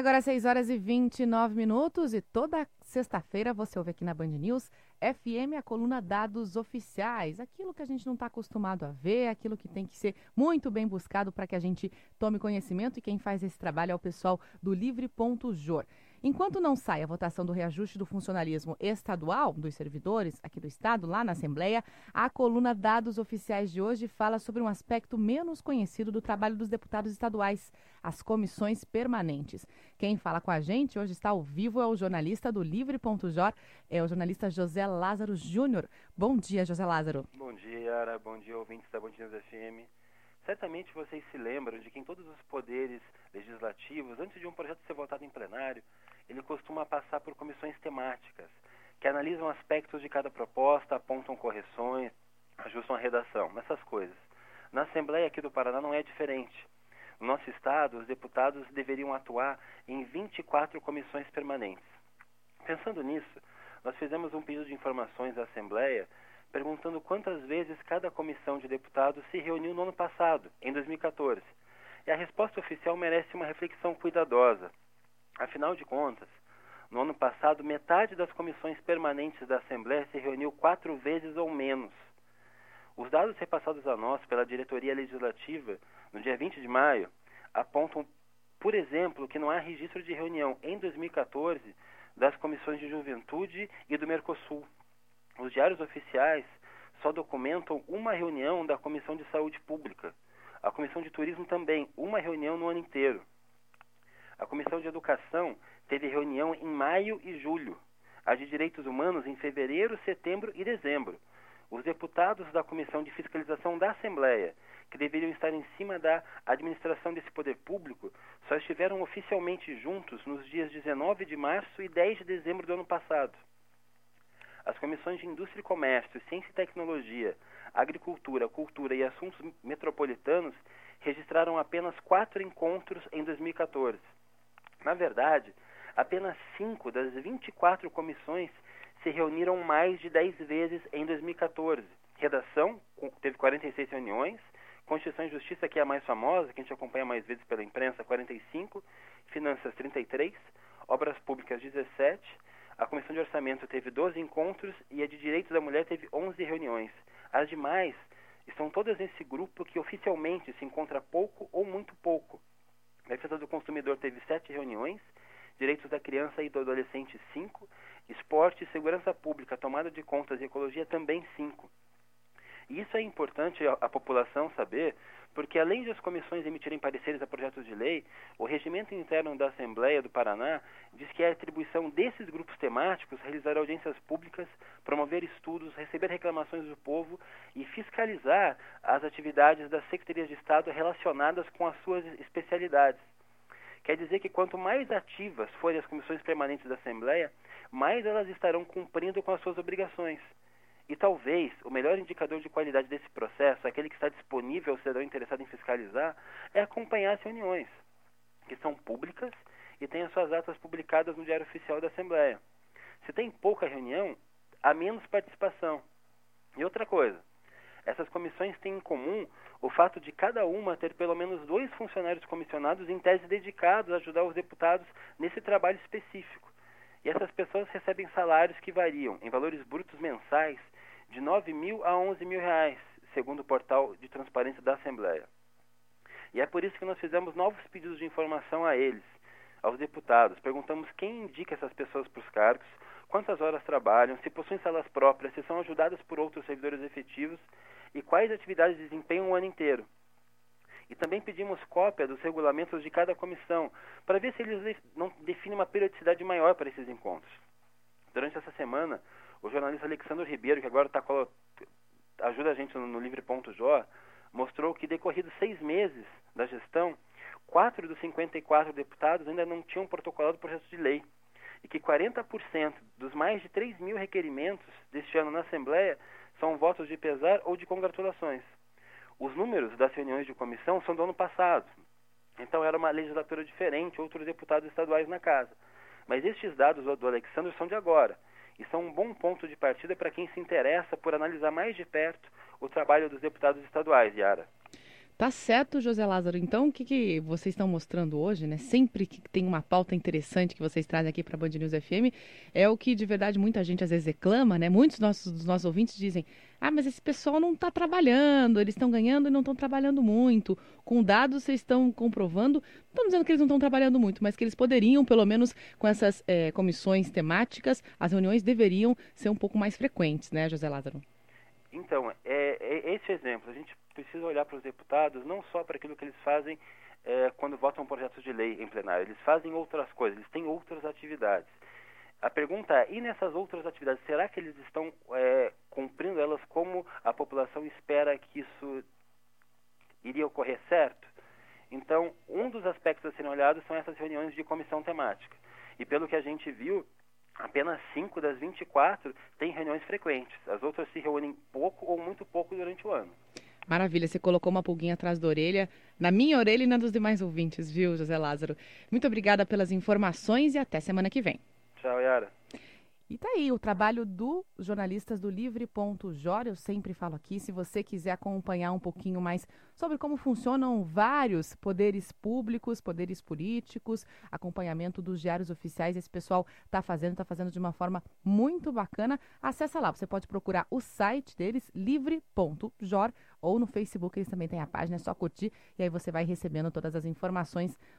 Agora 6 horas e 29 minutos e toda sexta-feira você ouve aqui na Band News FM a coluna Dados Oficiais. Aquilo que a gente não está acostumado a ver, aquilo que tem que ser muito bem buscado para que a gente tome conhecimento, e quem faz esse trabalho é o pessoal do Livre.jor. Enquanto não sai a votação do reajuste do funcionalismo estadual dos servidores aqui do Estado, lá na Assembleia, a coluna Dados Oficiais de hoje fala sobre um aspecto menos conhecido do trabalho dos deputados estaduais, as comissões permanentes. Quem fala com a gente hoje está ao vivo é o jornalista do Livre.jor, é o jornalista José Lázaro Júnior. Bom dia, José Lázaro. Bom dia, Yara. Bom dia, ouvintes da Band News FM. Certamente vocês se lembram de que em todos os poderes legislativos, antes de um projeto ser votado em plenário, ele costuma passar por comissões temáticas, que analisam aspectos de cada proposta, apontam correções, ajustam a redação, essas coisas. Na Assembleia aqui do Paraná não é diferente. No nosso estado, os deputados deveriam atuar em 24 comissões permanentes. Pensando nisso, nós fizemos um pedido de informações à Assembleia, perguntando quantas vezes cada comissão de deputados se reuniu no ano passado, em 2014. E a resposta oficial merece uma reflexão cuidadosa. Afinal de contas, no ano passado, metade das comissões permanentes da Assembleia se reuniu 4 vezes ou menos. Os dados repassados a nós pela Diretoria Legislativa, no dia 20 de maio, apontam, por exemplo, que não há registro de reunião em 2014 das comissões de Juventude e do Mercosul. Os diários oficiais só documentam uma reunião da Comissão de Saúde Pública. A Comissão de Turismo também, uma reunião no ano inteiro. A Comissão de Educação teve reunião em maio e julho. A de Direitos Humanos em fevereiro, setembro e dezembro. Os deputados da Comissão de Fiscalização da Assembleia, que deveriam estar em cima da administração desse poder público, só estiveram oficialmente juntos nos dias 19 de março e 10 de dezembro do ano passado. As comissões de Indústria e Comércio, Ciência e Tecnologia, Agricultura, Cultura e Assuntos Metropolitanos registraram apenas 4 encontros em 2014. Na verdade, apenas 5 das 24 comissões se reuniram mais de 10 vezes em 2014. Redação teve 46 reuniões, Constituição e Justiça, que é a mais famosa, que a gente acompanha mais vezes pela imprensa, 45, Finanças 33, Obras Públicas 17, a Comissão de Orçamento teve 12 encontros e a de Direitos da Mulher teve 11 reuniões. As demais estão todas nesse grupo que oficialmente se encontra pouco ou muito pouco. A Defesa do Consumidor teve 7 reuniões, Direitos da Criança e do Adolescente 5, Esporte, Segurança Pública, Tomada de Contas e Ecologia também 5. E isso é importante a população saber, porque além de as comissões emitirem pareceres a projetos de lei, o regimento interno da Assembleia do Paraná diz que é atribuição desses grupos temáticos realizar audiências públicas, promover estudos, receber reclamações do povo e fiscalizar as atividades das secretarias de Estado relacionadas com as suas especialidades. Quer dizer que quanto mais ativas forem as comissões permanentes da Assembleia, mais elas estarão cumprindo com as suas obrigações. E talvez o melhor indicador de qualidade desse processo, aquele que está disponível ao cidadão interessado em fiscalizar, é acompanhar as reuniões, que são públicas e têm as suas atas publicadas no Diário Oficial da Assembleia. Se tem pouca reunião, há menos participação. E outra coisa, essas comissões têm em comum o fato de cada uma ter pelo menos 2 funcionários comissionados em tese dedicados a ajudar os deputados nesse trabalho específico. E essas pessoas recebem salários que variam em valores brutos mensais de R$ 9.000 a R$ 11.000, segundo o portal de transparência da Assembleia. E é por isso que nós fizemos novos pedidos de informação a eles, aos deputados. Perguntamos quem indica essas pessoas para os cargos, quantas horas trabalham, se possuem salas próprias, se são ajudadas por outros servidores efetivos e quais atividades desempenham o ano inteiro. E também pedimos cópia dos regulamentos de cada comissão, para ver se eles não definem uma periodicidade maior para esses encontros. Durante essa semana, o jornalista Alexandre Ribeiro, que agora ajuda a gente no Livre.jor, mostrou que, decorridos 6 meses da gestão, 4 dos 54 deputados ainda não tinham protocolado o projeto de lei, e que 40% dos mais de 3.000 requerimentos deste ano na Assembleia são votos de pesar ou de congratulações. Os números das reuniões de comissão são do ano passado, então era uma legislatura diferente, outros deputados estaduais na casa. Mas estes dados do Alexandre são de agora, e são um bom ponto de partida para quem se interessa por analisar mais de perto o trabalho dos deputados estaduais, Yara. Tá certo, José Lázaro. Então, o que vocês estão mostrando hoje, né? Sempre que tem uma pauta interessante que vocês trazem aqui para a Band News FM, é o que de verdade muita gente às vezes reclama, né? Muitos dos nossos ouvintes dizem: ah, mas esse pessoal não está trabalhando, eles estão ganhando e não estão trabalhando muito. Com dados, vocês estão comprovando, não estão dizendo que eles não estão trabalhando muito, mas que eles poderiam, pelo menos com essas comissões temáticas, as reuniões deveriam ser um pouco mais frequentes, né, José Lázaro? Então, esse exemplo, a gente precisa olhar para os deputados não só para aquilo que eles fazem quando votam projetos de lei em plenário. Eles fazem outras coisas, eles têm outras atividades. A pergunta é, e nessas outras atividades, será que eles estão cumprindo elas como a população espera que isso iria ocorrer certo? Então, um dos aspectos a serem olhados são essas reuniões de comissão temática. E pelo que a gente viu, apenas 5 das 24 têm reuniões frequentes. As outras se reúnem pouco ou muito pouco durante o ano. Maravilha, você colocou uma pulguinha atrás da orelha, na minha orelha e na dos demais ouvintes, viu, José Lázaro? Muito obrigada pelas informações e até semana que vem. Tchau, Yara. E tá aí o trabalho dos jornalistas do Livre.jor. Eu sempre falo aqui, se você quiser acompanhar um pouquinho mais sobre como funcionam vários poderes públicos, poderes políticos, acompanhamento dos diários oficiais, esse pessoal tá fazendo de uma forma muito bacana. Acessa lá, você pode procurar o site deles, Livre.jor, ou no Facebook eles também têm a página, é só curtir e aí você vai recebendo todas as informações